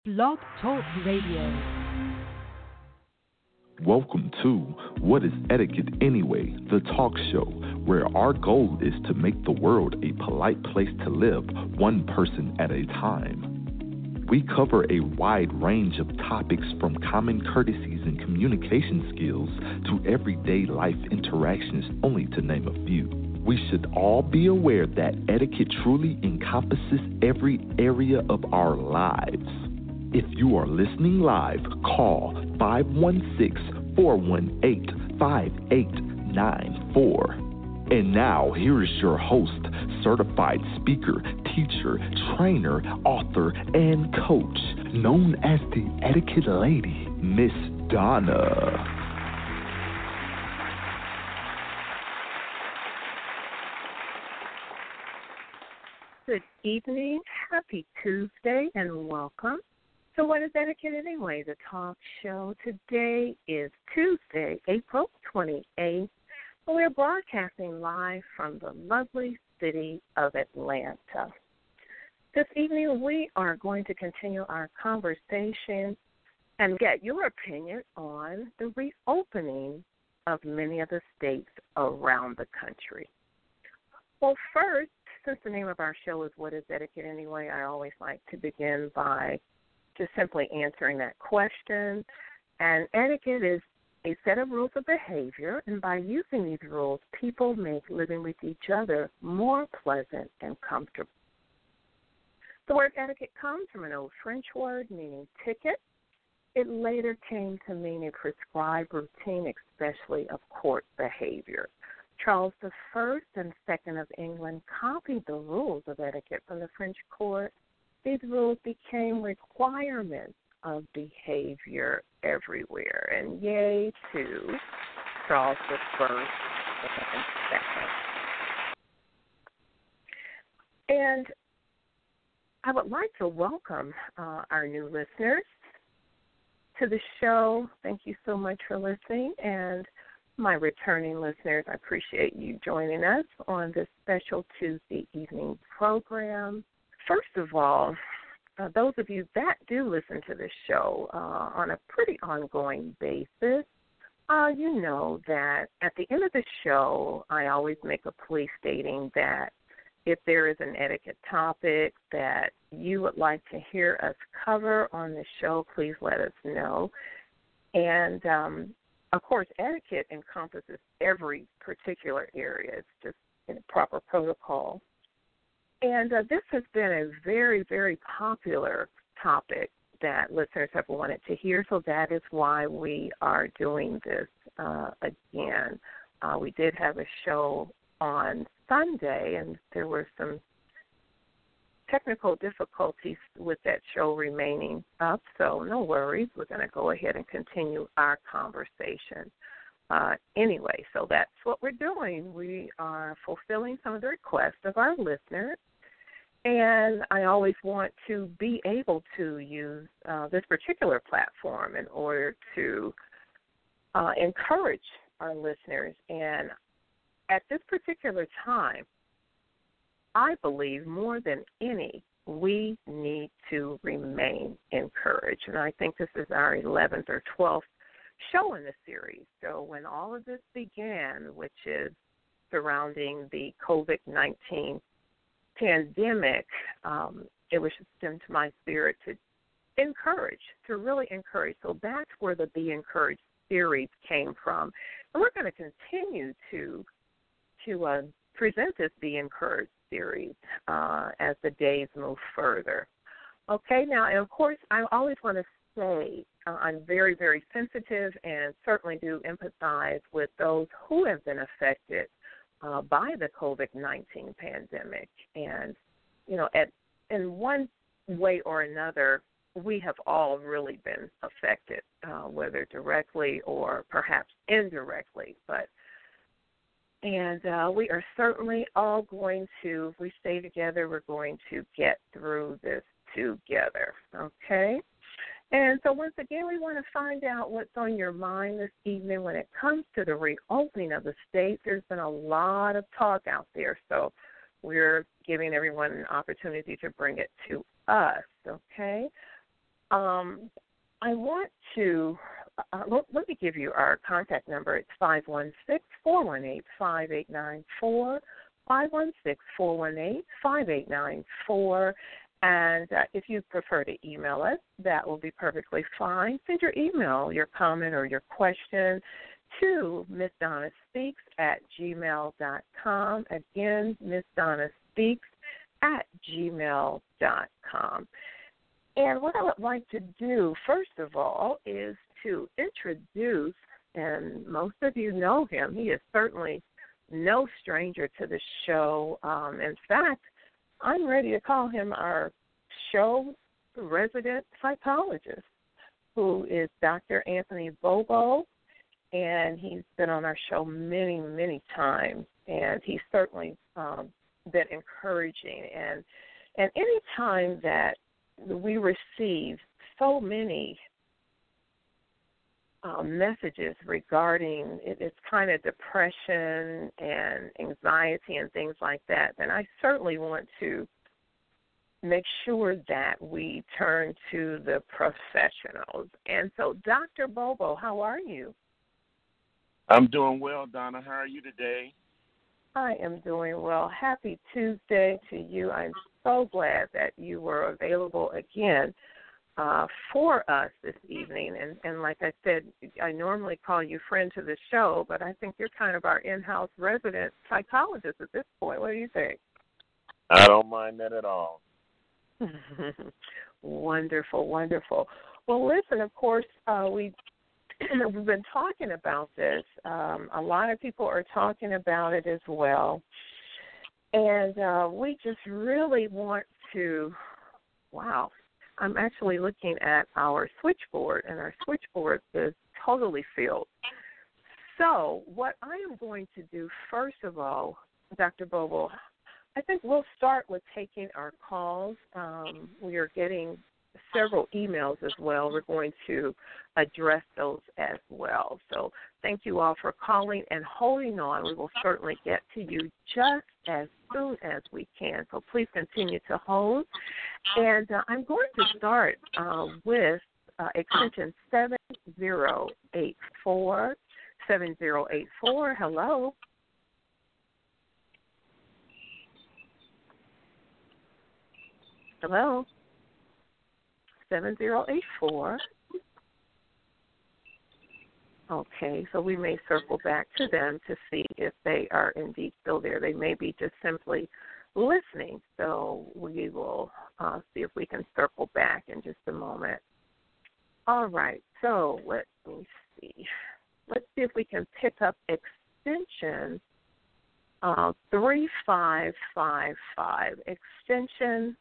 Blog Talk Radio. Welcome to What is Etiquette Anyway, the talk show, where our goal is to make the world a polite place to live, one person at a time. We cover a wide range of topics from common courtesies and communication skills to everyday life interactions, only to name a few. We should all be aware that etiquette truly encompasses every area of our lives. If you are listening live, call 516-418-5894. And now, here is your host, certified speaker, teacher, trainer, author, and coach, known as the Etiquette Lady, Miss Donna. Good evening, happy Tuesday, and welcome to What is Etiquette Anyway, the talk show. Today is Tuesday, April 28th. We're broadcasting live from the lovely city of Atlanta. This evening, we are going to continue our conversation and get your opinion on the reopening of many of the states around the country. Well, first, since the name of our show is What is Etiquette Anyway, I always like to begin by just simply answering that question. And etiquette is a set of rules of behavior, and by using these rules, people make living with each other more pleasant and comfortable. The word etiquette comes from an old French word meaning ticket. It later came to mean a prescribed routine, especially of court behavior. Charles I and II of England copied the rules of etiquette from the French court. These rules became requirements of behavior everywhere. And yay to Charles I and II. And I would like to welcome our new listeners to the show. Thank you so much for listening. And my returning listeners, I appreciate you joining us on this special Tuesday evening program. First of all, those of you that do listen to this show on a pretty ongoing basis, you know that at the end of the show, I always make a plea stating that if there is an etiquette topic that you would like to hear us cover on the show, please let us know. And, of course, etiquette encompasses every particular area. It's just in a proper protocol. And this has been a very, very popular topic that listeners have wanted to hear, so that is why we are doing this again. We did have a show on Sunday, and there were some technical difficulties with that show remaining up, so no worries. We're going to go ahead and continue our conversation. Anyway, so that's what we're doing. We are fulfilling some of the requests of our listeners, and I always want to be able to use this particular platform in order to encourage our listeners. And at this particular time, I believe more than any, we need to remain encouraged. And I think this is our 11th or 12th show in the series. So when all of this began, which is surrounding the COVID-19 pandemic, it was just into my spirit to encourage, to really encourage. So that's where the Be Encouraged series came from. And we're going to continue to present this Be Encouraged series as the days move further. Okay, now, and of course, I always want to say I'm very, very sensitive and certainly do empathize with those who have been affected by the COVID-19 pandemic. And, you know, in one way or another, we have all really been affected, whether directly or perhaps indirectly. And we are certainly all going to, if we stay together, we're going to get through this together, okay? And so once again, we want to find out what's on your mind this evening when it comes to the reopening of the states. There's been a lot of talk out there, so we're giving everyone an opportunity to bring it to us, okay? I want to let me give you our contact number. It's 516-418-5894, 516-418-5894. And if you prefer to email us, that will be perfectly fine. Send your email, your comment, or your question to MissDonnaSpeaks@gmail.com. Again, MissDonnaSpeaks@gmail.com. And what I would like to do, first of all, is to introduce, and most of you know him. He is certainly no stranger to the show. In fact, I'm ready to call him our show resident psychologist, who is Dr. Anthony Bobo, and he's been on our show many, many times, and he's certainly been encouraging. And any time that we receive so many messages regarding it's kind of depression and anxiety and things like that, then I certainly want to make sure that we turn to the professionals. And so, Dr. Bobo, how are you? I'm doing well, Donna. How are you today? I am doing well. Happy Tuesday to you. I'm so glad that you were available again for us this evening. And like I said, I normally call you friend to the show, but I think you're kind of our in-house resident psychologist at this point. What do you think? I don't mind that at all. Wonderful, wonderful. Well, listen, of course, we've been talking about this. A lot of people are talking about it as well. And we just really want to, I'm actually looking at our switchboard, and our switchboard is totally filled. So what I am going to do, first of all, Dr. Bobo, I think we'll start with taking our calls. We are getting several emails as well. We're going to address those as well. So thank you all for calling and holding on. We will certainly get to you just as soon as we can. So please continue to hold. And I'm going to start with extension 7084. 7084, hello. Hello. 7084. Okay, so we may circle back to them to see if they are indeed still there. They may be just simply listening, so we will see if we can circle back in just a moment. All right, so let me see. Let's see if we can pick up extension 3555. Extension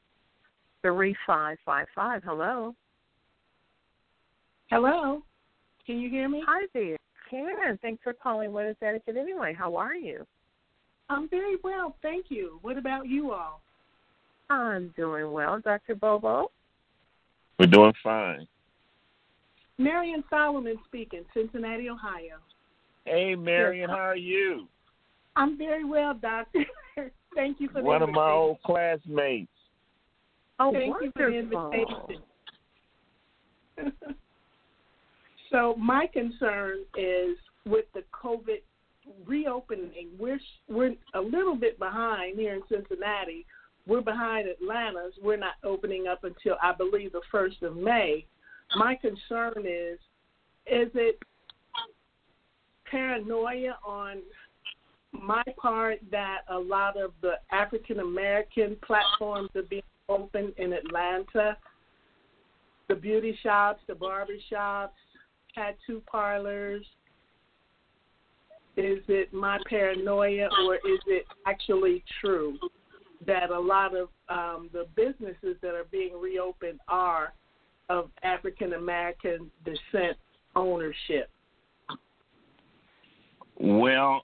3555. Hello. Hello. Can you hear me? Hi there. Karen, thanks for calling What is Etiquette Anyway? How are you? I'm very well, thank you. What about you all? I'm doing well. Dr. Bobo? We're doing fine. Marion Solomon speaking, Cincinnati, Ohio. Hey, Marion, how are you? I'm very well, Doctor. Thank you for the One invitation. of my old classmates. Oh, Thank wonderful. you for the invitation. So my concern is with the COVID reopening. We're a little bit behind here in Cincinnati. We're behind Atlanta's. We're not opening up until, I believe, the 1st of May. My concern is it paranoia on my part that a lot of the African-American platforms are being opened in Atlanta, the beauty shops, the barber shops, tattoo parlors? Is it my paranoia, or is it actually true that a lot of the businesses that are being reopened are of African-American descent ownership? Well,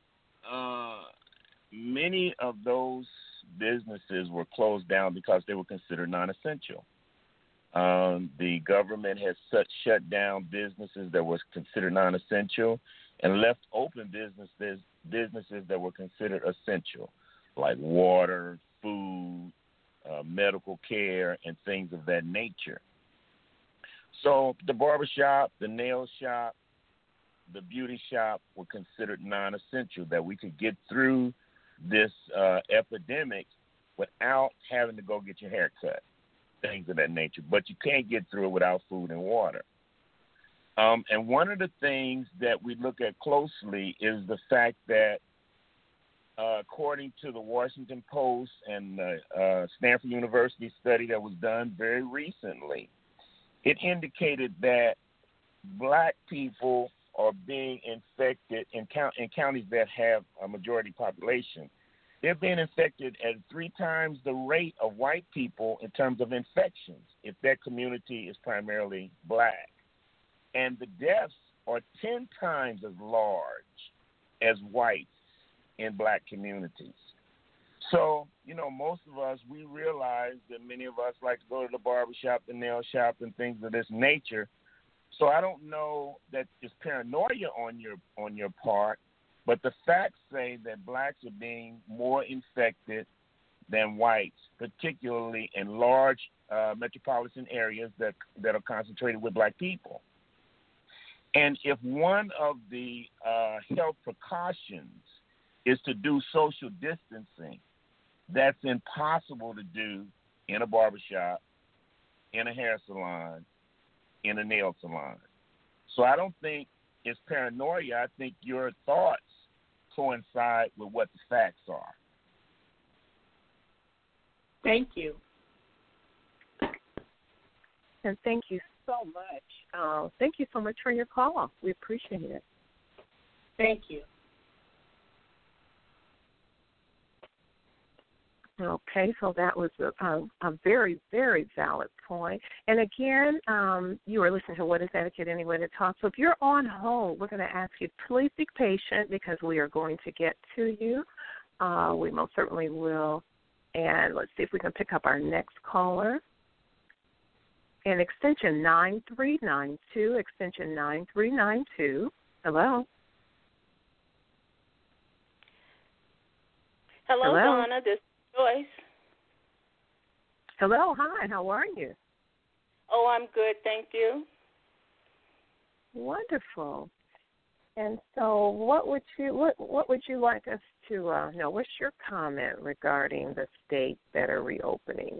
many of those businesses were closed down because they were considered non-essential. The government has shut down businesses that were considered non-essential and left open businesses that were considered essential, like water, food, medical care, and things of that nature. So the barbershop, the nail shop, the beauty shop were considered non-essential, that we could get through this epidemic without having to go get your hair cut, things of that nature. But you can't get through it without food and water. And one of the things that we look at closely is the fact that according to the Washington Post and Stanford University study that was done very recently, it indicated that black people are being infected in counties that have a majority population. They're being infected at 3 times the rate of white people in terms of infections, if that community is primarily black. And the deaths are 10 times as large as whites in black communities. So, most of us, we realize that many of us like to go to the barbershop, the nail shop, and things of this nature. So I don't know that it's paranoia on your part, but the facts say that blacks are being more infected than whites, particularly in large metropolitan areas that are concentrated with black people. And if one of the health precautions is to do social distancing, that's impossible to do in a barbershop, in a hair salon, in a nail salon. So I don't think it's paranoia. I think your thoughts coincide with what the facts are. Thank you. And thank you so much. Thank you so much for your call. We appreciate it. Thank you. Okay, so that was a very, very valid point. And again, you are listening to What is Etiquette Anyway to Talk. So if you're on hold, we're going to ask you please be patient because we are going to get to you. We most certainly will. And let's see if we can pick up our next caller. And extension 9392, extension 9392. Hello. Hello, Donna. This is Joyce. Hello. Hi. How are you? Oh, I'm good. Thank you. Wonderful. And so what would you like us to know? What's your comment regarding the states that are reopening?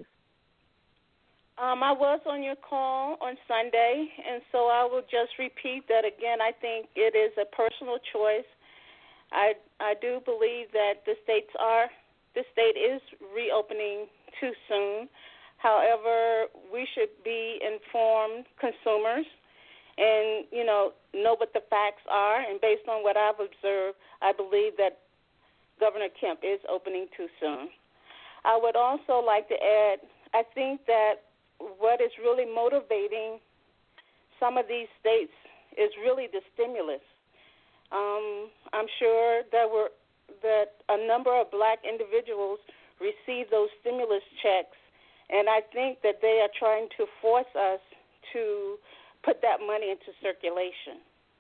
I was on your call on Sunday, and so I will just repeat that again. I think it is a personal choice. I do believe that the state is reopening too soon. However, we should be informed consumers and, know what the facts are. And based on what I've observed, I believe that Governor Kemp is opening too soon. I would also like to add, I think that what is really motivating some of these states is really the stimulus. I'm sure that a number of black individuals receive those stimulus checks, and I think that they are trying to force us to put that money into circulation.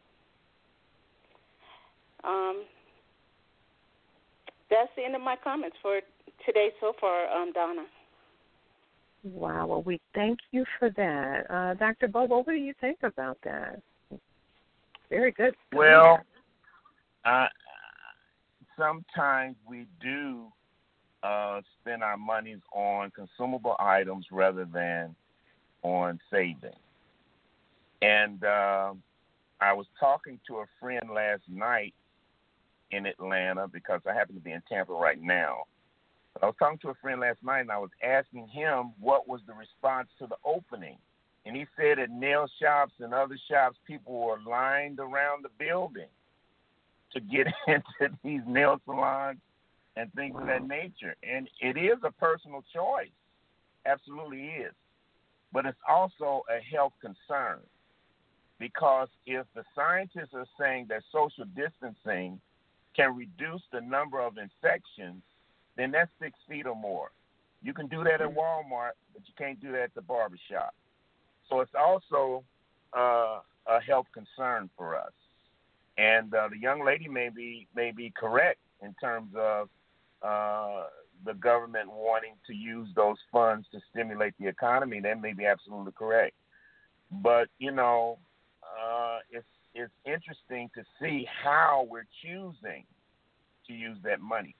That's the end of my comments for today so far, Donna. Wow. Well, we thank you for that. Dr. Bobo, what do you think about that? Very good. Well, sometimes we do spend our monies on consumable items rather than on saving. And I was talking to a friend last night in Atlanta because I happen to be in Tampa right now. But I was talking to a friend last night, and I was asking him what was the response to the opening. And he said at nail shops and other shops, people were lined around the building to get into these nail salons and things of that nature. And it is a personal choice. Absolutely is. But it's also a health concern because if the scientists are saying that social distancing can reduce the number of infections, then that's 6 feet or more. You can do that at Walmart, but you can't do that at the barbershop. So it's also a health concern for us. And the young lady may be correct in terms of the government wanting to use those funds to stimulate the economy. That may be absolutely correct. But it's interesting to see how we're choosing to use that money.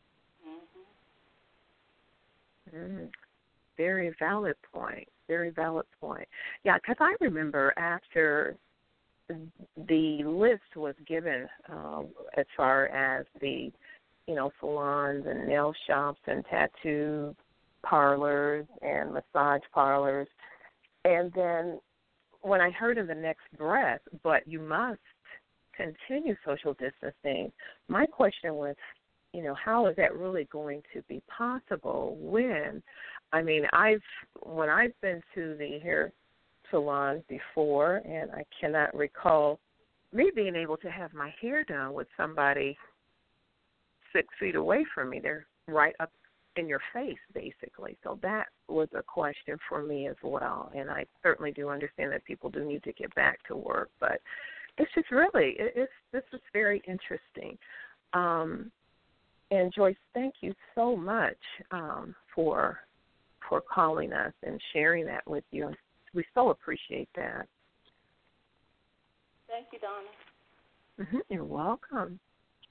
Mm-hmm. Very valid point. Very valid point. Yeah, because I remember after the list was given as far as the, salons and nail shops and tattoo parlors and massage parlors. And then when I heard in the next breath, but you must continue social distancing, my question was, how is that really going to be possible when, when I've been to the hair salons before, and I cannot recall me being able to have my hair done with somebody 6 feet away from me. They're right up in your face, basically. So that was a question for me as well. And I certainly do understand that people do need to get back to work, but it's just really, this is very interesting. And Joyce, thank you so much for calling us and sharing that with you. We so appreciate that. Thank you, Donna. You're welcome.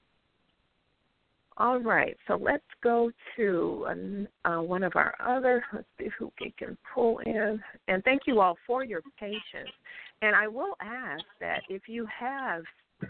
All right, so let's go to one of our other, let's see who we can pull in. And thank you all for your patience. And I will ask that if you have,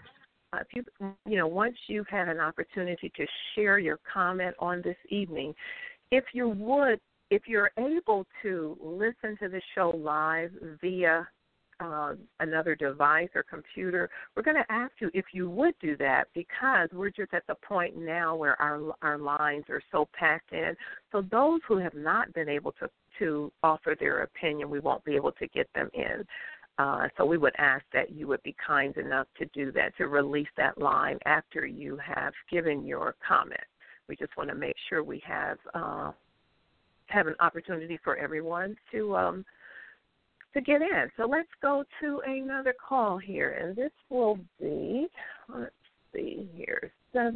once you've had an opportunity to share your comment on this evening, if you're able to listen to the show live via another device or computer, we're going to ask you if you would do that, because we're just at the point now where our lines are so packed in. So those who have not been able to offer their opinion, we won't be able to get them in. So we would ask that you would be kind enough to do that, to release that line after you have given your comment. We just want to make sure we have an opportunity for everyone to get in. So let's go to another call here, and this will be, let's see here,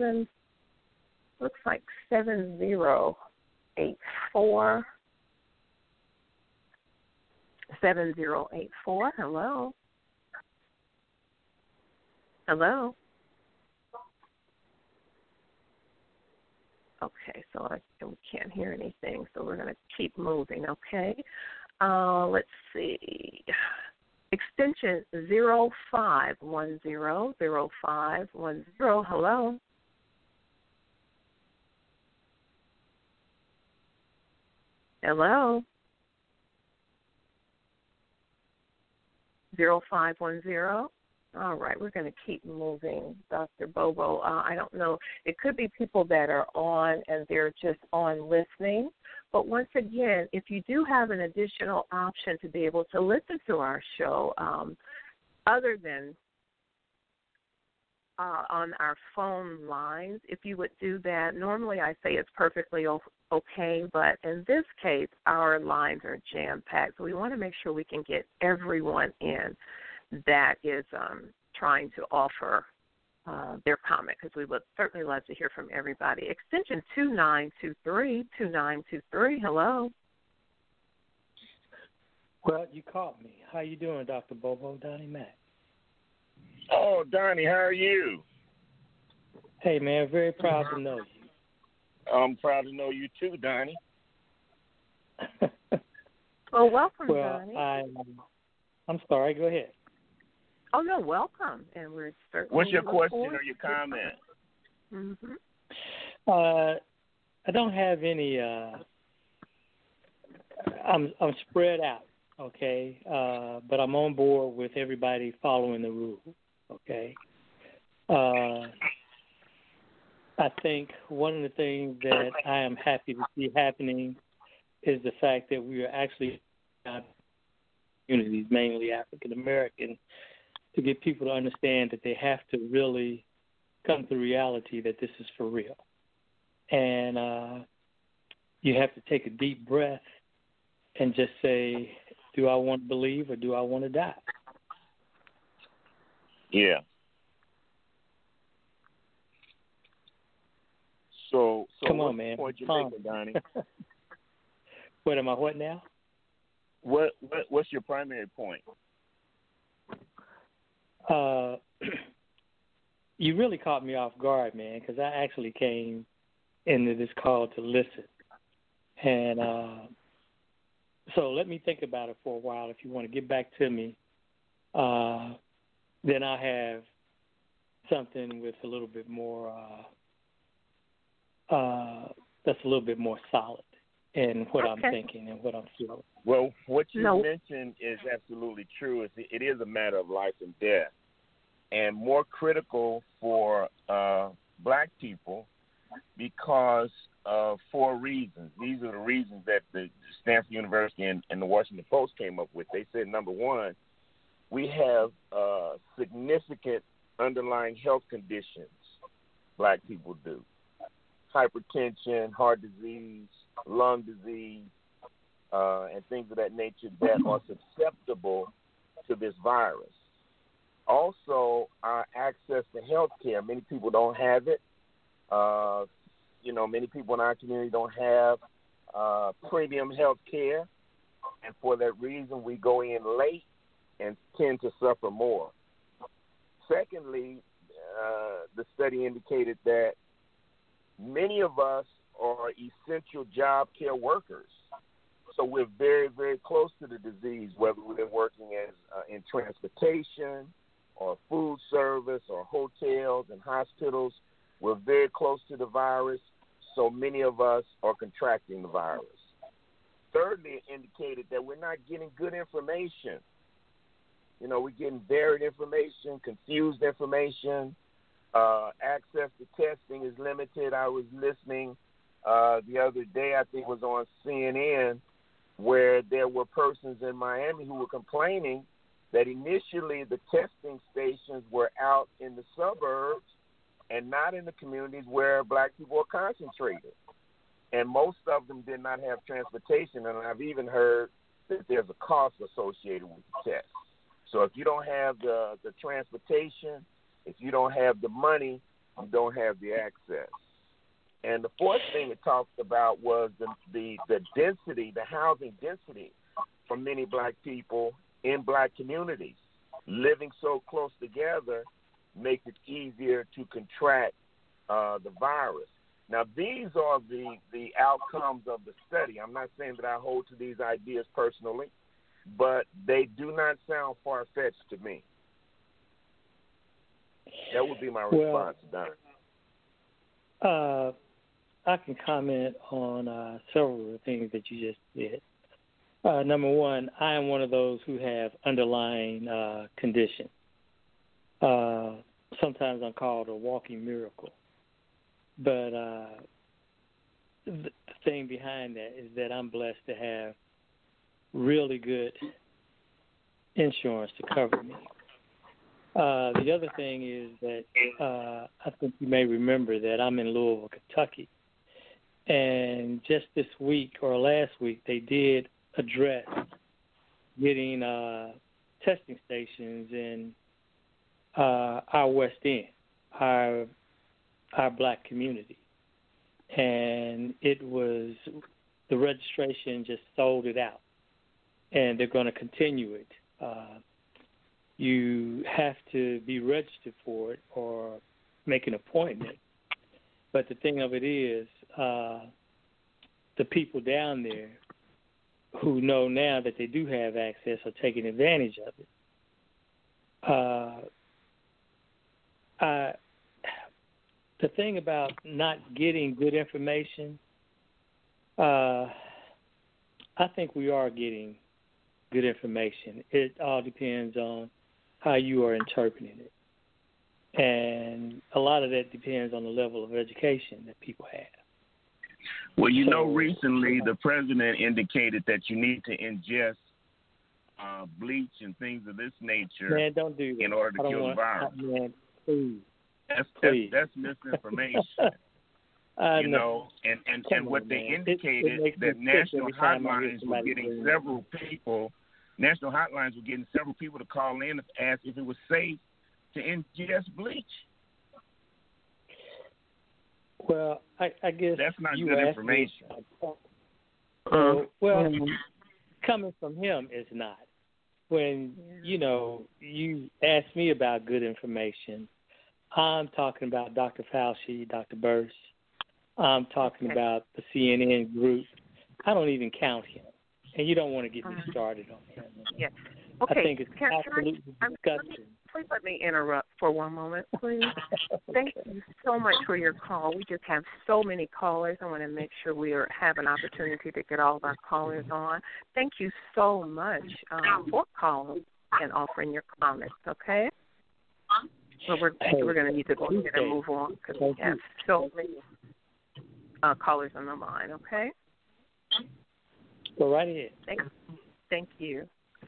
7084. 7084. Hello. Hello. Okay, so we can't hear anything, so we're going to keep moving, okay? Let's see. Extension 0510, 0510. Hello. Hello. 0510. All right, we're going to keep moving, Dr. Bobo. I don't know. It could be people that are on and they're just on listening. But once again, if you do have an additional option to be able to listen to our show, other than on our phone lines, if you would do that, normally I say it's perfectly okay, but in this case, our lines are jam-packed. So we want to make sure we can get everyone in that is trying to offer their comment, because we would certainly love to hear from everybody. Extension 2923, 2923. Hello. Well, you caught me. How you doing, Dr. Bobo? Donnie Mack. Oh, Donnie, how are you? Hey, man, very proud to know you. I'm proud to know you too, Donnie. Well, welcome, well, Donnie. I'm sorry. Go ahead. Oh, no, welcome. And we're certainly. What's your question or your comment? Mm-hmm. I don't have any. I'm spread out, okay, but I'm on board with everybody following the rules, okay. I think one of the things that I am happy to see happening is the fact that we are actually communities, mainly African American, to get people to understand that they have to really come to reality that this is for real. And you have to take a deep breath and just say, do I want to believe or do I want to die? Yeah. So come on, man. Point you making, Donnie? What am I? What now? What's your primary point? You really caught me off guard, man, because I actually came into this call to listen. And so let me think about it for a while. If you want to get back to me, then I'll have something with a little bit more, that's a little bit more solid in what I'm thinking and what I'm feeling. Well, what you mentioned is absolutely true. It is a matter of life and death, and more critical for black people because of 4 reasons. These are the reasons that the Stanford University and the Washington Post came up with. They said, number one, we have significant underlying health conditions black people do. Hypertension, heart disease, lung disease, and things of that nature that are susceptible to this virus. Also, our access to health care. Many people don't have it. Many people in our community don't have premium health care, and for that reason, we go in late and tend to suffer more. Secondly, the study indicated that many of us are essential job care workers. So we're very, very close to the disease, whether we're working as in transportation or food service or hotels and hospitals. We're very close to the virus, so many of us are contracting the virus. Thirdly, it indicated that we're not getting good information. We're getting varied information, confused information. Access to testing is limited. I was listening the other day, I think it was on CNN, where there were persons in Miami who were complaining that initially the testing stations were out in the suburbs and not in the communities where black people are concentrated. And most of them did not have transportation, and I've even heard that there's a cost associated with the test. So if you don't have the transportation, if you don't have the money, you don't have the access. And the fourth thing it talked about was the density, the housing density for many black people in black communities. Living so close together makes it easier to contract the virus. Now, these are the outcomes of the study. I'm not saying that I hold to these ideas personally, but they do not sound far-fetched to me. That would be my response, Don. I can comment on several of the things that you just did. Number one, I am one of those who have underlying conditions. Sometimes I'm called a walking miracle. But the thing behind that is that I'm blessed to have really good insurance to cover me. The other thing is that I think you may remember that I'm in Louisville, Kentucky. And just this week or last week, they did address getting testing stations in our West End, our black community. And it was, the registration just sold it out. And they're going to continue it. You have to be registered for it or make an appointment. But the thing of it is, the people down there who know now that they do have access are taking advantage of it. The thing about not getting good information, I think we are getting good information. It all depends on how you are interpreting it. And a lot of that depends on the level of education that people have. Well, recently the president indicated that you need to ingest bleach and things of this nature. Man, don't do that. In order to kill the virus. Man, please. That's misinformation. And what they indicated that national hotlines were getting several people to call in to ask if it was safe to ingest bleach. Well, I guess that's not you good information. coming from him, it's not. When, you ask me about good information, I'm talking about Dr. Fauci, Dr. Birx. I'm talking about the CNN group. I don't even count him. And you don't want to get me started on him. Yes. Okay. I think it's absolutely disgusting. Please let me interrupt for one moment, please. Thank you so much for your call. We just have so many callers. I want to make sure we have an opportunity to get all of our callers on. Thank you so much for calling and offering your comments, okay? Well, we're going to need to go ahead and move on because we have so many callers on the line, okay? Go right ahead. Thank you.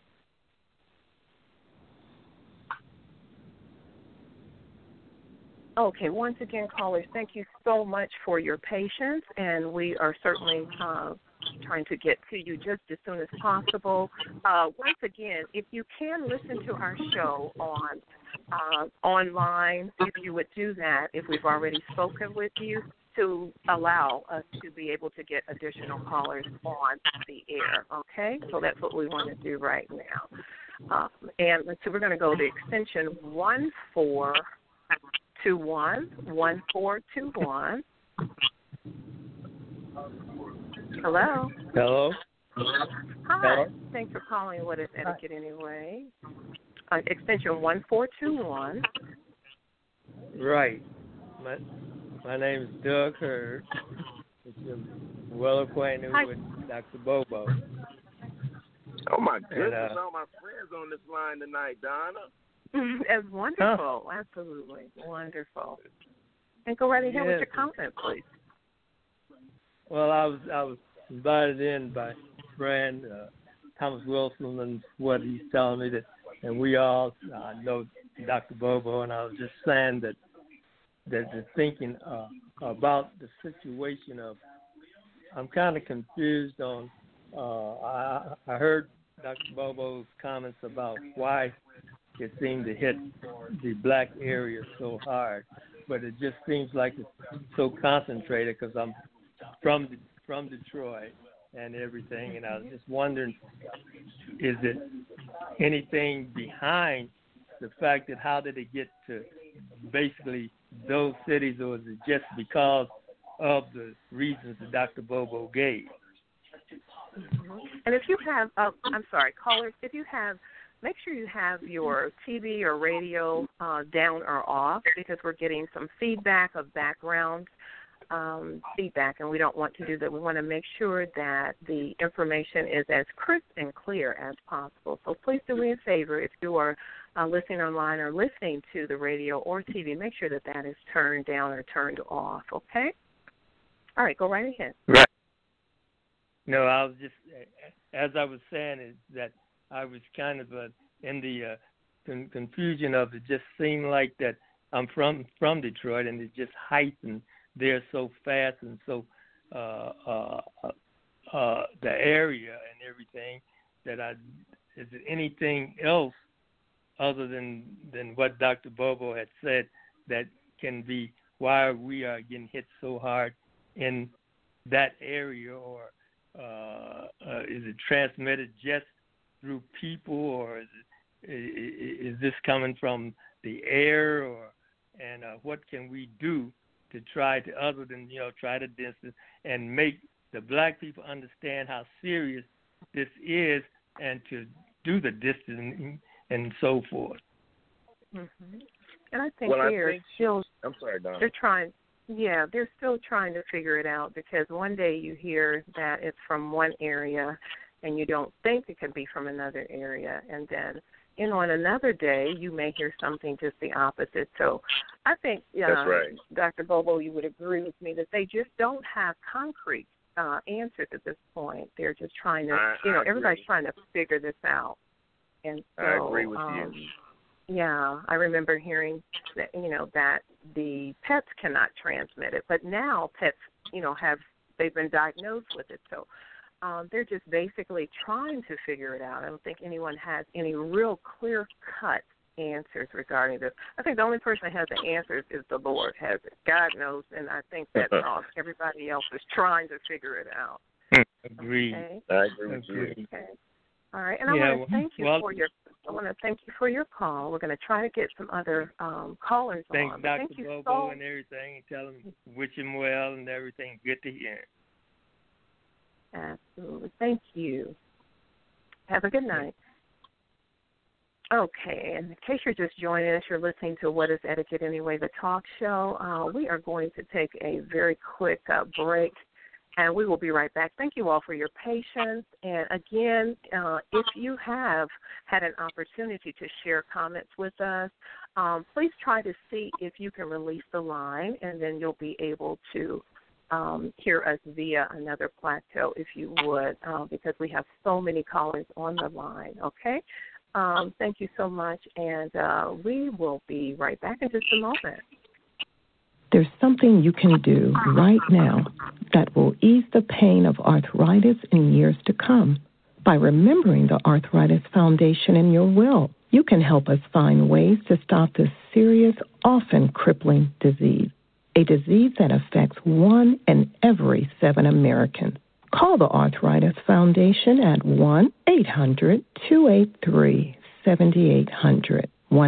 Okay, once again, callers, thank you so much for your patience, and we are certainly trying to get to you just as soon as possible. Once again, if you can listen to our show on online, if you would do that, if we've already spoken with you, to allow us to be able to get additional callers on the air, okay? So that's what we want to do right now. And so we're going to go to extension 1421. Hello. Hello. Hi. Hello. Thanks for calling What is Etiquette Anyway? Extension 1421. Right. My name is Doug Hurd. I'm well acquainted with Dr. Bobo. Oh, my goodness. All my friends on this line tonight, Donna. That's wonderful. Absolutely wonderful. And go right ahead with your comment, please. Well, I was invited in by a friend, Thomas Wilson, and what he's telling me that, and we all know Dr. Bobo, and I was just saying that the thinking about the situation of, I'm kind of confused on, I heard Dr. Bobo's comments about why it seemed to hit the black area so hard, but it just seems like it's so concentrated because I'm from Detroit and everything, and I was just wondering, is it anything behind the fact that how did it get to basically those cities, or is it just because of the reasons that Dr. Bobo gave? And if you have, I'm sorry, callers, if you have, make sure you have your TV or radio down or off, because we're getting some feedback of background feedback, and we don't want to do that. We want to make sure that the information is as crisp and clear as possible. So please do me a favor, if you are listening online or listening to the radio or TV, make sure that that is turned down or turned off, okay? All right, go right ahead. Right. No, I was just, as I was saying, is that I was kind of in the confusion of it. Just seemed like that I'm from Detroit, and it just heightened there so fast, and so the area and everything that is it anything else other than what Dr. Bobo had said that can be why we are getting hit so hard in that area, or is it transmitted just through people, or is this coming from the air, or what can we do to try to, other than try to distance and make the black people understand how serious this is, and to do the distancing and so forth. Mm-hmm. And I think I'm sorry, Donna. They're still trying to figure it out, because one day you hear that it's from one area and you don't think it could be from another area, and then on another day you may hear something just the opposite. So I think, that's right. Dr. Bobo, you would agree with me that they just don't have concrete answers at this point. They're just trying to, everybody's trying to figure this out. And so, I agree with you. Yeah, I remember hearing that, that the pets cannot transmit it, but now pets, they've been diagnosed with it. So they're just basically trying to figure it out. I don't think anyone has any real clear-cut answers regarding this. I think the only person that has the answers is the Lord has it. God knows, and I think that's all. Everybody else is trying to figure it out. Agreed. Okay. I agree with you. Okay. All right, and I want to thank you for your call. We're going to try to get some other callers thanks on. Dr. Thank you Bobo and everything, and tell him wish him well and everything. Good to hear. Absolutely. Thank you. Have a good night. Okay, and in case you're just joining us, you're listening to What is Etiquette Anyway, the talk show. We are going to take a very quick break, and we will be right back. Thank you all for your patience. And again, if you have had an opportunity to share comments with us, please try to see if you can release the line, and then you'll be able to hear us via another plateau, if you would, because we have so many callers on the line, okay? Thank you so much, and we will be right back in just a moment. There's something you can do right now that will ease the pain of arthritis in years to come. By remembering the Arthritis Foundation in your will, you can help us find ways to stop this serious, often crippling disease, a disease that affects 1 in every 7 Americans. Call the Arthritis Foundation at 1-800-283-7800.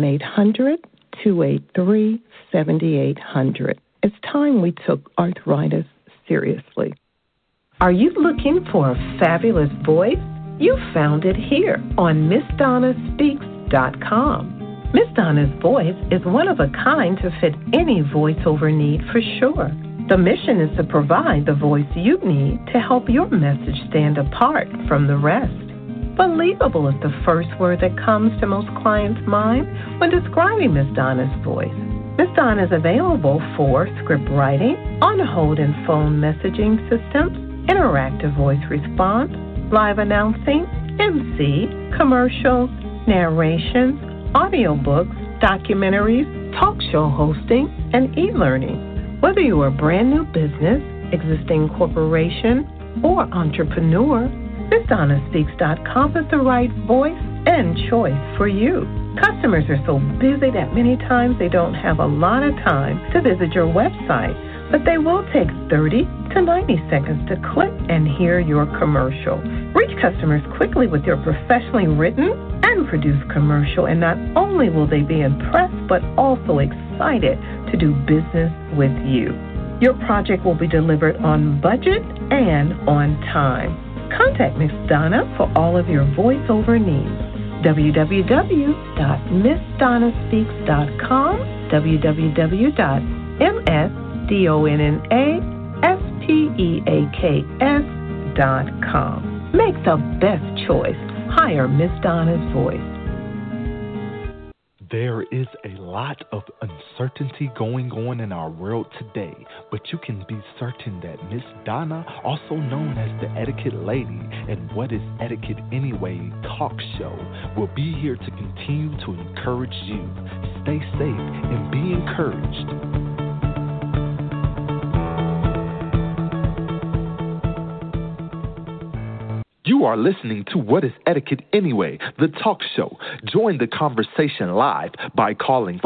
1-800-283-7800. It's time we took arthritis seriously. Are you looking for a fabulous voice? You found it here on MissDonnaSpeaks.com. Miss Donna's voice is one of a kind to fit any voiceover need for sure. The mission is to provide the voice you need to help your message stand apart from the rest. Believable is the first word that comes to most clients' mind when describing Miss Donna's voice. Miss Donna is available for script writing, on-hold and phone messaging systems, interactive voice response, live announcing, MC, commercials, narrations, audiobooks, documentaries, talk show hosting, and e-learning. Whether you are a brand new business, existing corporation, or entrepreneur, MissDonnaSpeaks.com is the right voice and choice for you. Customers are so busy that many times they don't have a lot of time to visit your website, but they will take 30 to 90 seconds to click and hear your commercial. Reach customers quickly with your professionally written and produced commercial, and not only will they be impressed, but also excited to do business with you. Your project will be delivered on budget and on time. Contact Miss Donna for all of your voiceover needs. www.missdonnaspeaks.com, www.missdonnaspeaks.com. Make the best choice. Hire Miss Donna's voice. There is a lot of uncertainty going on in our world today, but you can be certain that Miss Donna, also known as the Etiquette Lady and What is Etiquette Anyway talk show, will be here to continue to encourage you. Stay safe and be encouraged. You are listening to What is Etiquette Anyway, the talk show. Join the conversation live by calling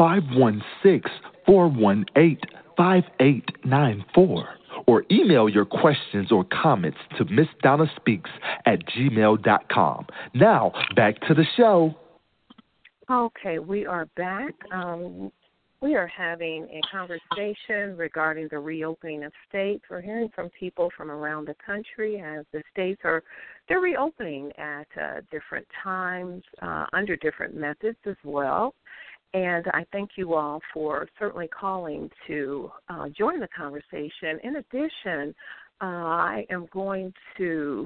516-418-5894 or email your questions or comments to MissDonnaSpeaks@gmail.com. Now, back to the show. Okay, we are back. We are having a conversation regarding the reopening of states. We're hearing from people from around the country as the states they're reopening at different times, under different methods as well. And I thank you all for certainly calling to join the conversation. In addition, I am going to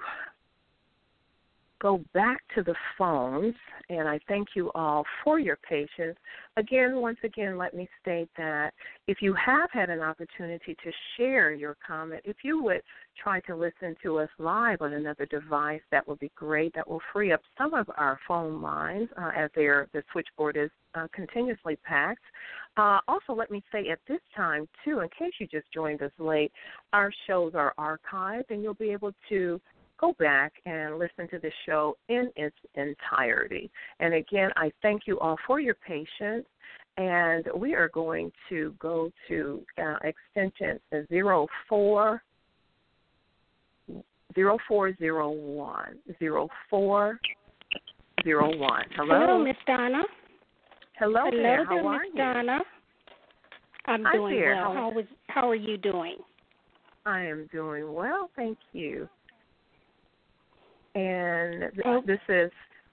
go back to the phones, and I thank you all for your patience. Once again, let me state that if you have had an opportunity to share your comment, if you would try to listen to us live on another device, that would be great. That will free up some of our phone lines as the switchboard is continuously packed. Also, let me say at this time, too, in case you just joined us late, our shows are archived, and you'll be able to go back and listen to the show in its entirety. And again, I thank you all for your patience, and we are going to go to extension 0401. 0401. Hello? Hello, Miss Donna. Hello there. How are Miss you? Donna. I'm Hi doing there. well. How are you doing? I am doing well, thank you. And this is...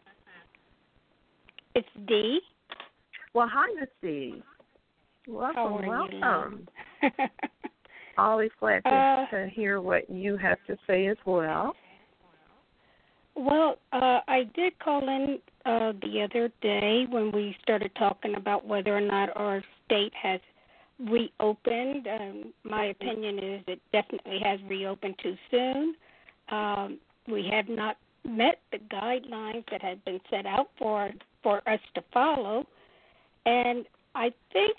It's Dee. Well, hi, Miss Dee. Welcome. Always glad to hear what you have to say as well. Well, I did call in the other day when we started talking about whether or not our state has reopened. My opinion is it definitely has reopened too soon. We have not met the guidelines that had been set out for us to follow. And I think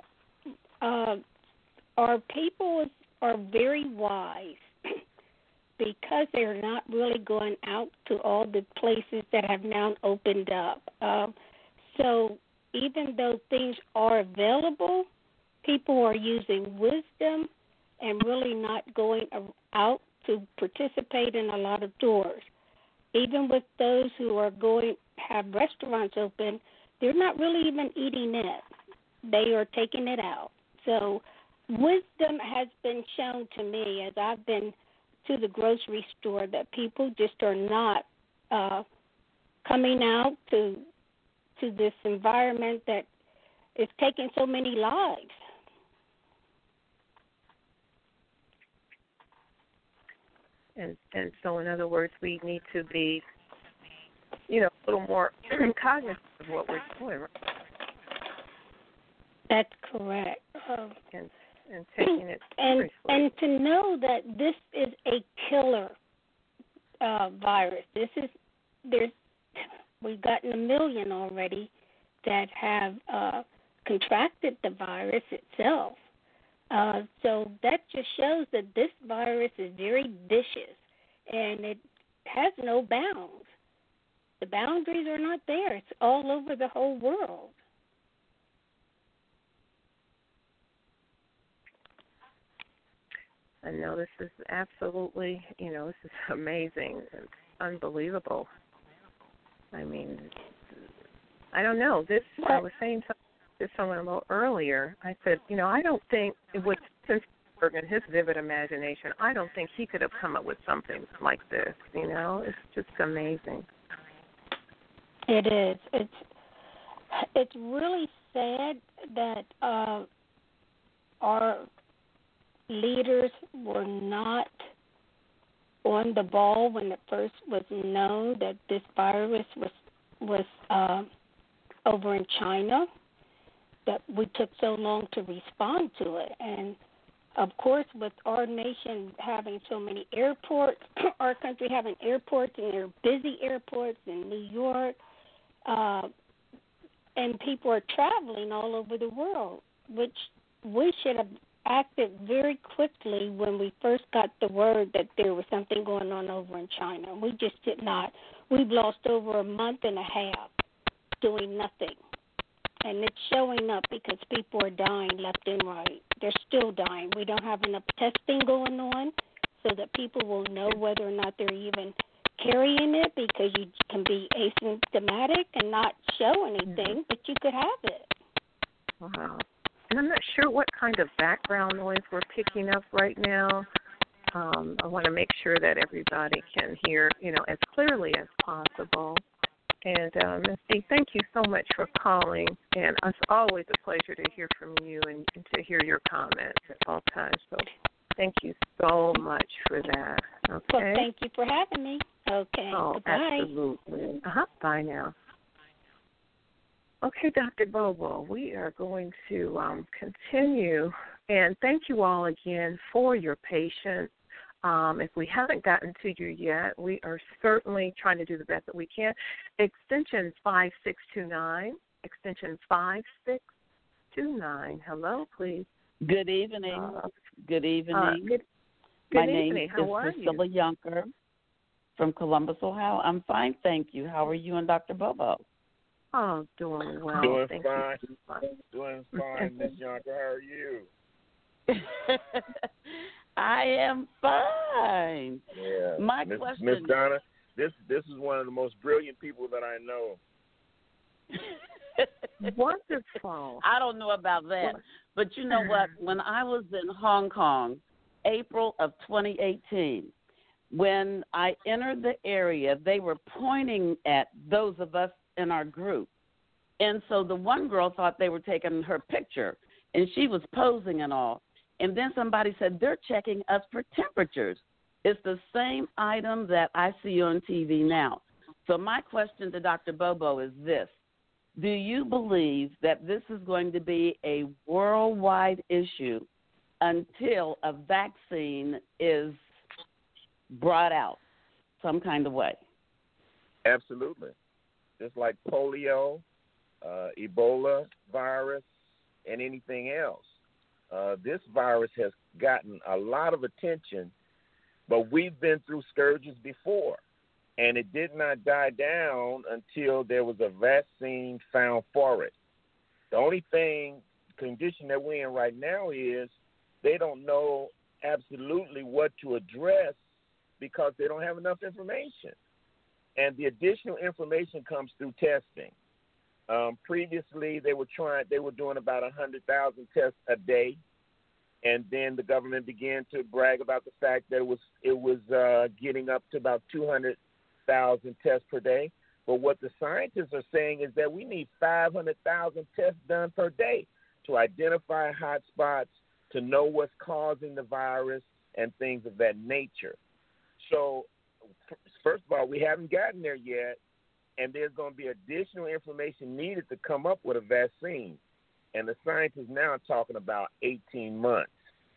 our people are very wise because they're not really going out to all the places that have now opened up. So even though things are available, people are using wisdom and really not going out to participate in a lot of tours. Even with those who are have restaurants open, they're not really even eating it. They are taking it out. So wisdom has been shown to me as I've been to the grocery store that people just are not coming out to this environment that is taking so many lives. And so, in other words, we need to be, a little more cognizant of what we're doing. Right? That's correct. And taking it seriously. And to know that this is a killer virus. We've gotten 1 million already that have contracted the virus itself. So that just shows that this virus is very vicious, and it has no bounds. The boundaries are not there. It's all over the whole world. I know this is absolutely, this is amazing. It's unbelievable. I mean, I don't know. I was saying to someone a little earlier. I said, I don't think with Sincerberg and his vivid imagination, I don't think he could have come up with something like this. It's just amazing. It is. It's really sad that our leaders were not on the ball when it first was known that this virus was over in China, that we took so long to respond to it. And, of course, with our nation having so many airports, our country having airports, and they're busy airports in New York, and people are traveling all over the world, which we should have acted very quickly when we first got the word that there was something going on over in China. We just did not. We've lost over a month and a half doing nothing. And it's showing up because people are dying left and right. They're still dying. We don't have enough testing going on so that people will know whether or not they're even carrying it, because you can be asymptomatic and not show anything, but you could have it. Wow. And I'm not sure what kind of background noise we're picking up right now. I want to make sure that everybody can hear, as clearly as possible. And, Ms. D, thank you so much for calling. And it's always a pleasure to hear from you and to hear your comments at all times. So thank you so much for that. Okay? Well, thank you for having me. Okay. Oh, Goodbye. Absolutely. Bye now. Okay, Dr. Bobo, we are going to continue. And thank you all again for your patience. If we haven't gotten to you yet, we are certainly trying to do the best that we can. Extension 5629. Extension 5629. Hello, please. Good evening. Good evening. My name is Priscilla Yunker from Columbus, Ohio. I'm fine, thank you. How are you and Dr. Bobo? Oh, doing well. Doing Thank fine. you. Doing fine, Ms. Yunker. How are you? I am fine. Yeah. My Miss question, Donna, this is one of the most brilliant people that I know. Wonderful. I don't know about that, but you know what? When I was in Hong Kong, April of 2018, when I entered the area, they were pointing at those of us in our group. And so the one girl thought they were taking her picture, and she was posing and all. And then somebody said, they're checking us for temperatures. It's the same item that I see on TV now. So my question to Dr. Bobo is this. Do you believe that this is going to be a worldwide issue until a vaccine is brought out some kind of way? Absolutely. Just like polio, Ebola virus, and anything else. This virus has gotten a lot of attention, but we've been through scourges before, and it did not die down until there was a vaccine found for it. The only condition that we're in right now is they don't know absolutely what to address because they don't have enough information. And the additional information comes through testing. Previously, they were doing about 100,000 tests a day, and then the government began to brag about the fact that it was getting up to about 200,000 tests per day. But what the scientists are saying is that we need 500,000 tests done per day to identify hot spots, to know what's causing the virus, and things of that nature. So, first of all, we haven't gotten there yet, and there's going to be additional information needed to come up with a vaccine. And the scientists now are talking about 18 months.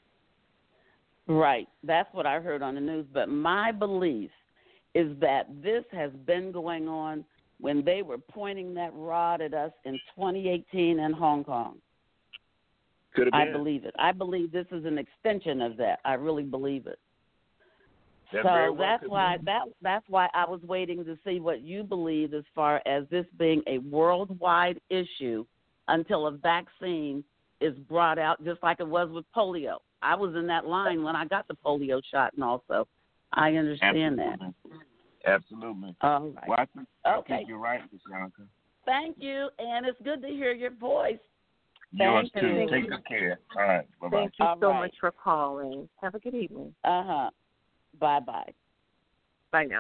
Right. That's what I heard on the news. But my belief is that this has been going on when they were pointing that rod at us in 2018 in Hong Kong. Could have been. I believe it. I believe this is an extension of that. I really believe it. That so that's why I was waiting to see what you believe as far as this being a worldwide issue until a vaccine is brought out, just like it was with polio. I was in that line when I got the polio shot, and also I understand that. Absolutely. All right. Well, I okay. think you're right, Ms. Bianca. Thank you, and it's good to hear your voice. Yours Thank too. you. Take good care. All right. Bye-bye. Thank you All so right. much for calling. Have a good evening. Bye-bye. Bye now.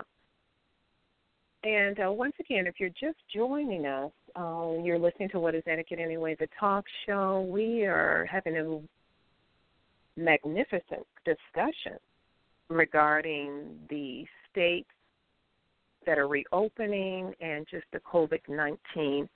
And once again, if you're just joining us, you're listening to What is Etiquette Anyway, the talk show. We are having a magnificent discussion regarding the states that are reopening and just the COVID-19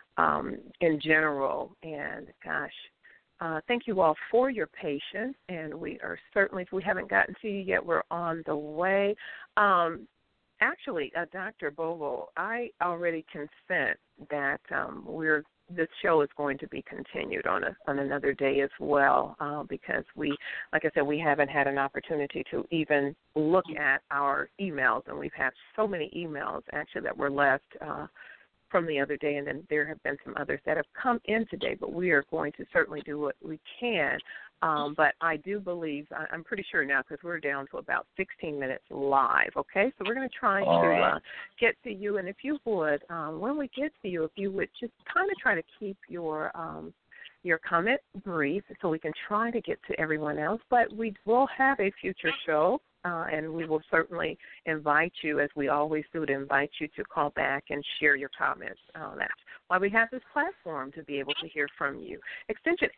in general. And, gosh, thank you all for your patience, and we are certainly, if we haven't gotten to you yet, we're on the way. Actually, Dr. Bobo, I already consent that this show is going to be continued on another day as well, because we, like I said, we haven't had an opportunity to even look at our emails, and we've had so many emails actually that were left from the other day, and then there have been some others that have come in today, but we are going to certainly do what we can. But I do believe, I'm pretty sure now, because we're down to about 16 minutes live, okay? So we're going to try to get to you, and if you would, when we get to you, if you would just kind of try to keep your comment brief so we can try to get to everyone else. But we will have a future show, and we will certainly invite you, as we always do, to invite you to call back and share your comments. That's why we have this platform, to be able to hear from you. Extension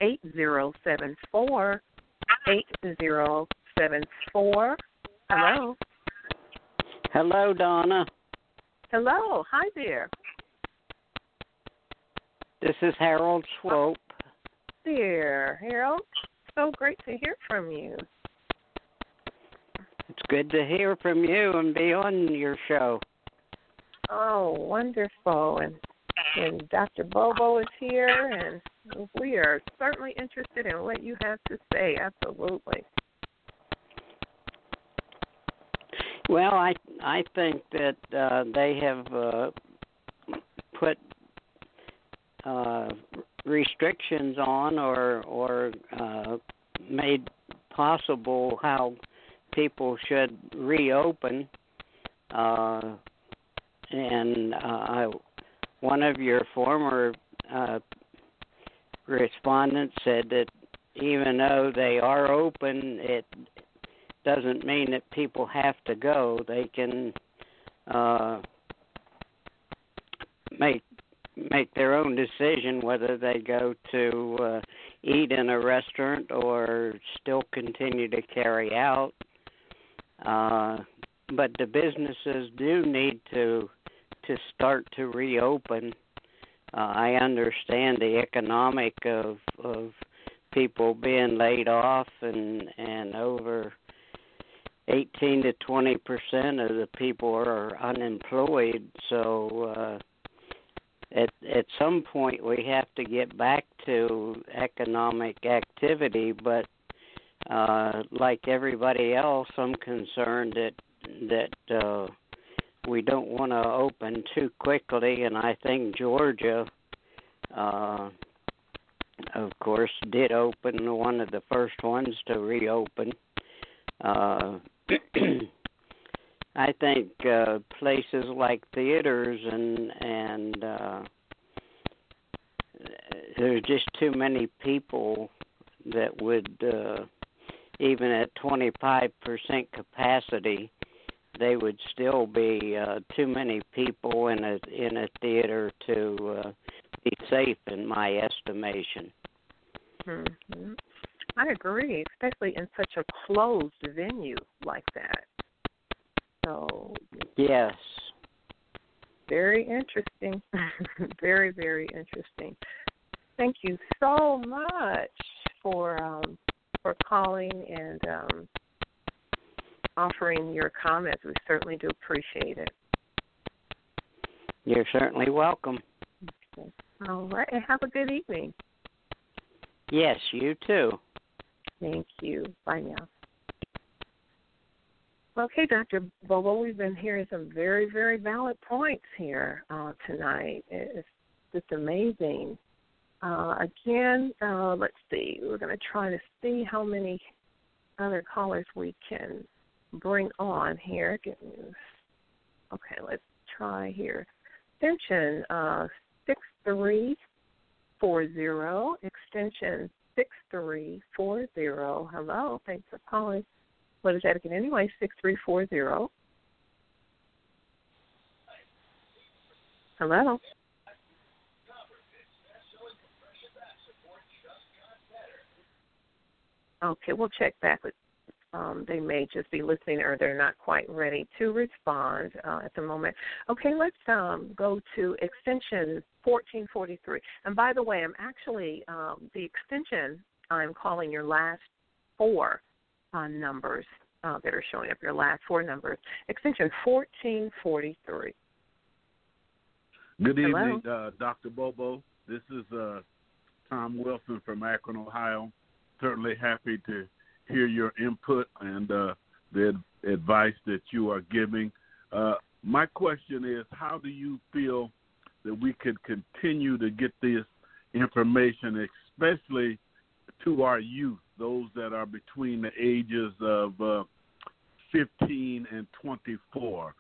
8074. 8074. Hello. Hello, Donna. Hello. Hi there. This is Harold Swope. There, Harold. So great to hear from you. It's good to hear from you and be on your show. Oh, wonderful. And Dr. Bobo is here, and we are certainly interested in what you have to say. Absolutely. Well, I think that they have put restrictions on or made possible how people should reopen. And one of your former respondents said that even though they are open, it doesn't mean that people have to go. They can make their own decision whether they go to eat in a restaurant or still continue to carry out. But the businesses do need to start to reopen. I understand the economic of people being laid off, and over 18 to 20% of the people are unemployed. So at some point we have to get back to economic activity. But like everybody else, I'm concerned that we don't want to open too quickly, and I think Georgia, of course, did open, one of the first ones to reopen. I think places like theaters and there's just too many people that would, even at 25% capacity, they would still be too many people in a theater to be safe, in my estimation. Mm-hmm. I agree, especially in such a closed venue like that. So yes, very interesting. Very, very interesting. Thank you so much for calling and offering your comments. We certainly do appreciate it. You're certainly welcome. Okay. All right, and have a good evening. Yes, you too. Thank you. Bye now. Okay, Dr. Bobo, we've been hearing some very, very valid points here tonight. It's just amazing. Again, let's see. We're going to try to see how many other callers we can bring on here. Okay, let's try here. Extension 6340, extension 6340. Hello, thanks for calling. What is that again? Anyway, 6340. Hello. Okay, we'll check back with. They may just be listening, or they're not quite ready to respond at the moment. Okay, let's go to extension 1443. And by the way, I'm actually the extension. I'm calling your last four numbers that are showing up. Your last four numbers. Extension 1443. Good evening, Dr. Bobo. This is Tom Wilson from Akron, Ohio. Certainly happy to hear your input and the advice that you are giving. My question is, how do you feel that we could continue to get this information, especially to our youth, those that are between the ages of 15 and 24?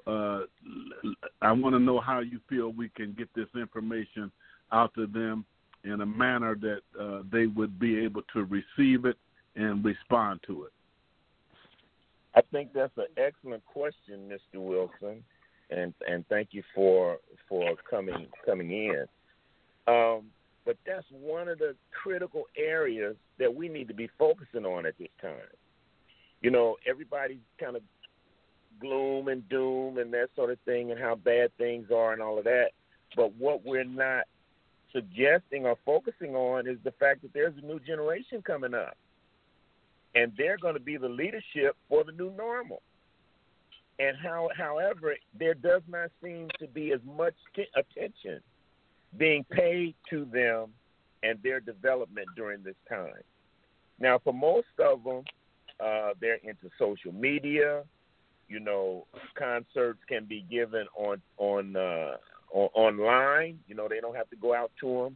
I want to know how you feel we can get this information out to them in a manner that they would be able to receive it and respond to it. I think that's an excellent question, Mr. Wilson, and thank you for coming in. But that's one of the critical areas that we need to be focusing on at this time. You know, everybody's kind of gloom and doom and that sort of thing and how bad things are and all of that. But what we're not suggesting or focusing on is the fact that there's a new generation coming up. And they're going to be the leadership for the new normal. And however, there does not seem to be as much attention being paid to them and their development during this time. Now, for most of them, they're into social media. You know, concerts can be given on online. You know, they don't have to go out to them.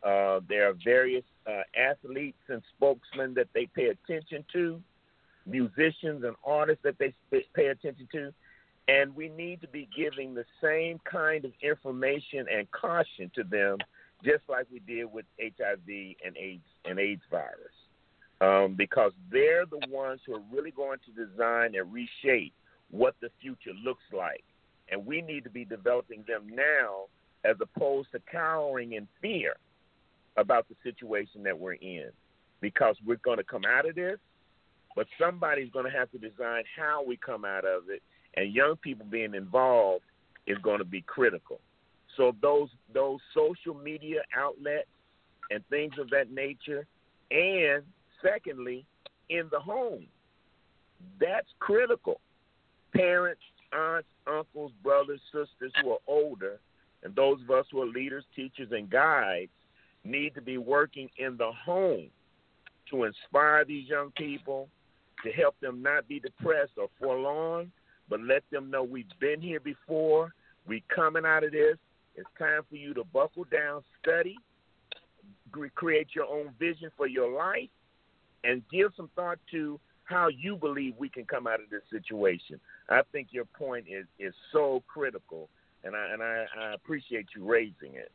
There are various athletes and spokesmen that they pay attention to, musicians and artists that they pay attention to, and we need to be giving the same kind of information and caution to them, just like we did with HIV and AIDS virus, because they're the ones who are really going to design and reshape what the future looks like, and we need to be developing them now as opposed to cowering in fear about the situation that we're in, because we're going to come out of this, but somebody's going to have to design how we come out of it, and young people being involved is going to be critical. So those social media outlets and things of that nature, and secondly, in the home, that's critical. Parents, aunts, uncles, brothers, sisters who are older, and those of us who are leaders, teachers, and guides need to be working in the home to inspire these young people, to help them not be depressed or forlorn, but let them know we've been here before, we're coming out of this. It's time for you to buckle down, study, create your own vision for your life, and give some thought to how you believe we can come out of this situation. I think your point is so critical, and I appreciate you raising it.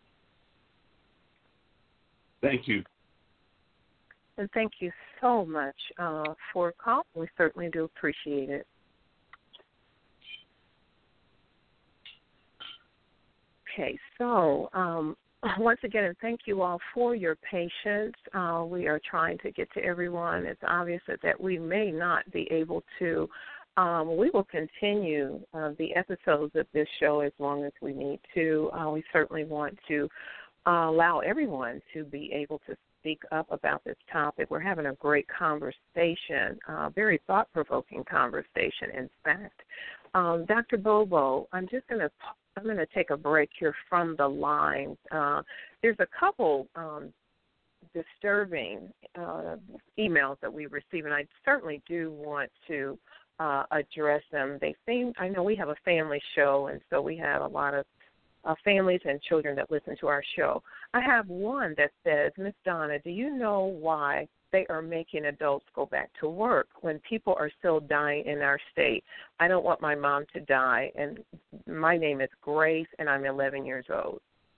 Thank you. And thank you so much for a call. We certainly do appreciate it. Okay, so once again, and thank you all for your patience. We are trying to get to everyone. It's obvious that we may not be able to. We will continue the episodes of this show as long as we need to. We certainly want to allow everyone to be able to speak up about this topic. We're having a great conversation, very thought-provoking conversation, in fact. Dr. Bobo, I'm going to take a break here from the line. There's a couple disturbing emails that we receive, and I certainly do want to address them. I know we have a family show, and so we have a lot of families and children that listen to our show. I have one that says, Miss Donna, do you know why they are making adults go back to work when people are still dying in our state? I don't want my mom to die, and my name is Grace, and I'm 11 years old.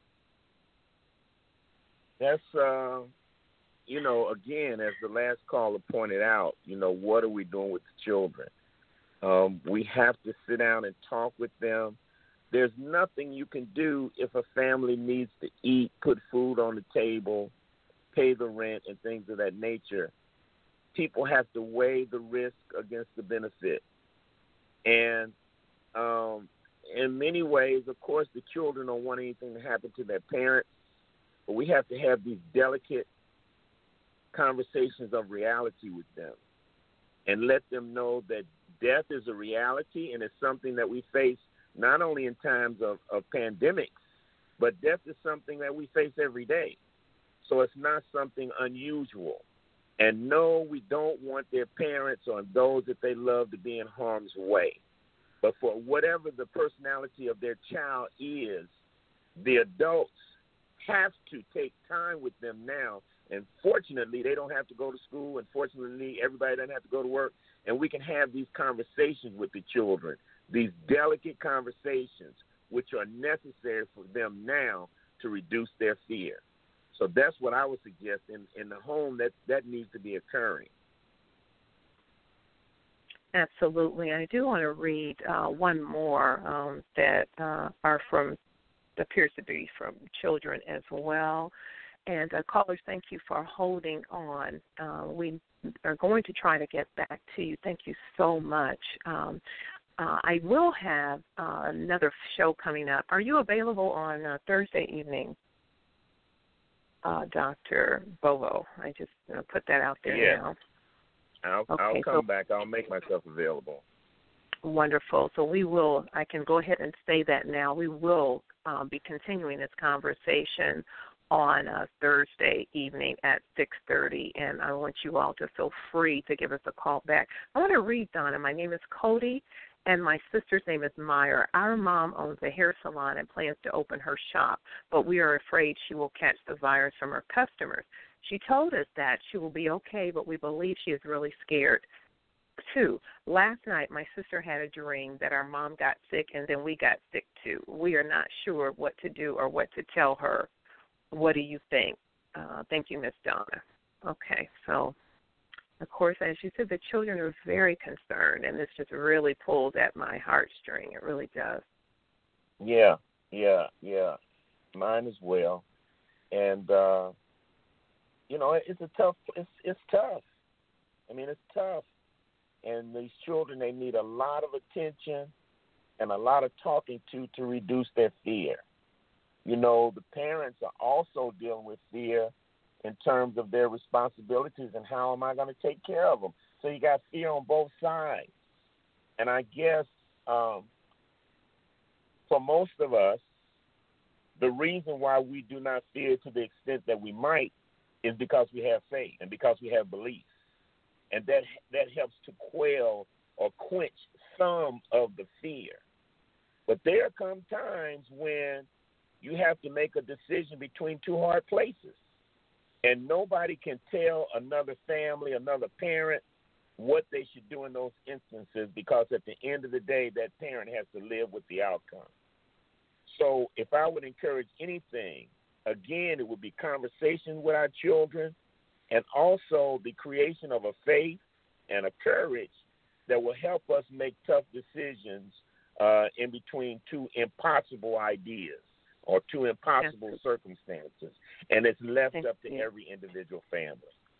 That's, again, as the last caller pointed out, what are we doing with the children? We have to sit down and talk with them. There's nothing you can do if a family needs to eat, put food on the table, pay the rent, and things of that nature. People have to weigh the risk against the benefit. And in many ways, of course, the children don't want anything to happen to their parents, but we have to have these delicate conversations of reality with them and let them know that death is a reality, and it's something that we face not only in times of pandemics, but death is something that we face every day. So it's not something unusual. And no, we don't want their parents or those that they love to be in harm's way. But for whatever the personality of their child is, the adults have to take time with them now. And fortunately, they don't have to go to school. And fortunately, everybody doesn't have to go to work. And we can have these conversations with the children, these delicate conversations, which are necessary for them now to reduce their fear. So that's what I would suggest in the home that needs to be occurring. Absolutely. I do want to read one more that appears to be from children as well. And callers, thank you for holding on. We are going to try to get back to you. Thank you so much. I will have another show coming up. Are you available on Thursday evening, Dr. Bobo? I just put that out there now. I'll come back. I'll make myself available. Wonderful. So I can go ahead and say that now. We will be continuing this conversation on Thursday evening at 6:30, and I want you all to feel free to give us a call back. I want to read, Donna. My name is Cody, And my sister's name is Meyer. Our mom owns a hair salon and plans to open her shop, but we are afraid she will catch the virus from her customers. She told us that she will be okay, but we believe she is really scared. 2, last night my sister had a dream that our mom got sick and then we got sick too. We are not sure what to do or what to tell her. What do you think? Thank you, Miss Donna. Okay, so, of course, as you said, the children are very concerned, and this just really pulls at my heartstring. It really does. Yeah. Mine as well. And, it's tough. I mean, it's tough. And these children, they need a lot of attention and a lot of talking to reduce their fear. The parents are also dealing with fear in terms of their responsibilities and how am I going to take care of them. So you got fear on both sides. And I guess for most of us, the reason why we do not fear to the extent that we might is because we have faith and because we have belief. And that helps to quell or quench some of the fear. But there come times when you have to make a decision between two hard places. And nobody can tell another family, another parent, what they should do in those instances, because at the end of the day, that parent has to live with the outcome. So if I would encourage anything, again, it would be conversation with our children, and also the creation of a faith and a courage that will help us make tough decisions in between two impossible ideas or two impossible circumstances. And it's left up to every individual family.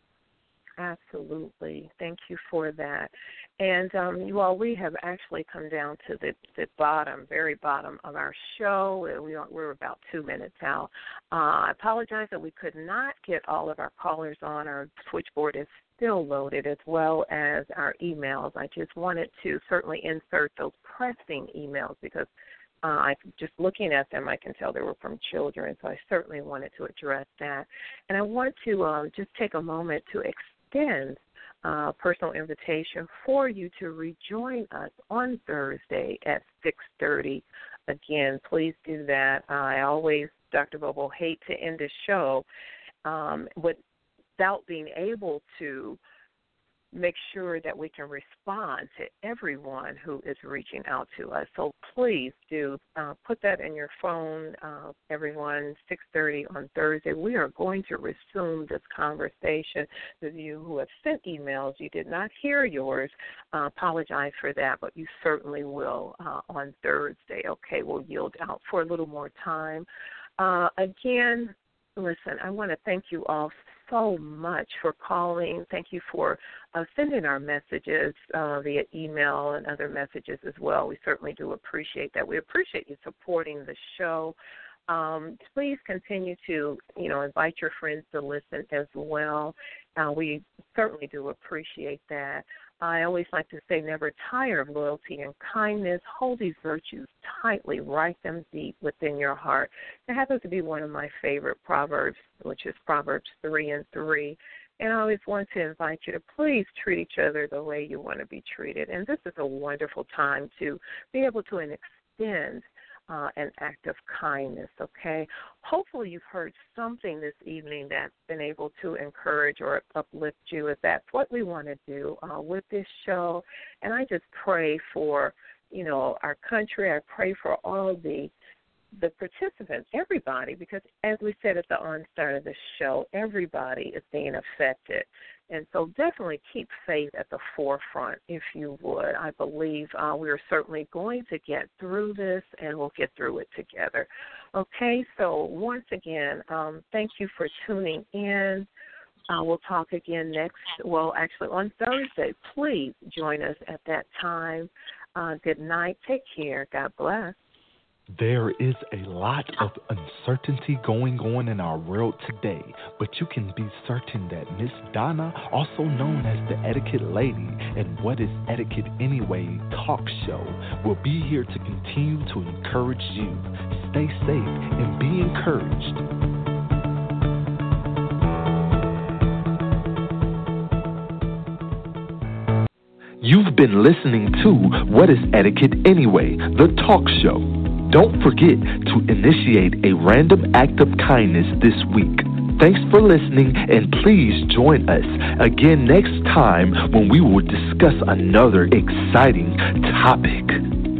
Absolutely. Thank you for that. And you all, we have actually come down to the bottom, very bottom of our show. We're about 2 minutes out. I apologize that we could not get all of our callers on. Our switchboard is still loaded, as well as our emails. I just wanted to certainly insert those pressing emails because just looking at them, I can tell they were from children, so I certainly wanted to address that. And I want to just take a moment to extend personal invitation for you to rejoin us on Thursday at 6:30. Again, please do that. I always, Dr. Bobo, hate to end the show without being able to make sure that we can respond to everyone who is reaching out to us. So please do put that in your phone, everyone, 6:30 on Thursday. We are going to resume this conversation. Those of you who have sent emails, you did not hear yours, apologize for that, but you certainly will on Thursday. Okay, we'll yield out for a little more time. Again, listen, I want to thank you all so much for calling. Thank you for sending our messages via email and other messages as well. We certainly do appreciate that. We appreciate you supporting the show. Please continue to, invite your friends to listen as well. We certainly do appreciate that. I always like to say, never tire of loyalty and kindness. Hold these virtues tightly. Write them deep within your heart. It happens to be one of my favorite proverbs, which is Proverbs 3:3. And I always want to invite you to please treat each other the way you want to be treated. And this is a wonderful time to be able to extend an act of kindness, okay? Hopefully you've heard something this evening that's been able to encourage or uplift you, if that's what we want to do with this show. And I just pray for, our country. I pray for all the participants, everybody, because as we said at the onstart of the show, everybody is being affected. And so definitely keep faith at the forefront, if you would. I believe we are certainly going to get through this, and we'll get through it together. Okay, so once again, thank you for tuning in. We'll talk again on Thursday. Please join us at that time. Good night. Take care. God bless. There is a lot of uncertainty going on in our world today, but you can be certain that Miss Donna, also known as the Etiquette Lady and What is Etiquette Anyway talk show, will be here to continue to encourage you. Stay safe and be encouraged. You've been listening to What is Etiquette Anyway, the talk show. Don't forget to initiate a random act of kindness this week. Thanks for listening, and please join us again next time when we will discuss another exciting topic.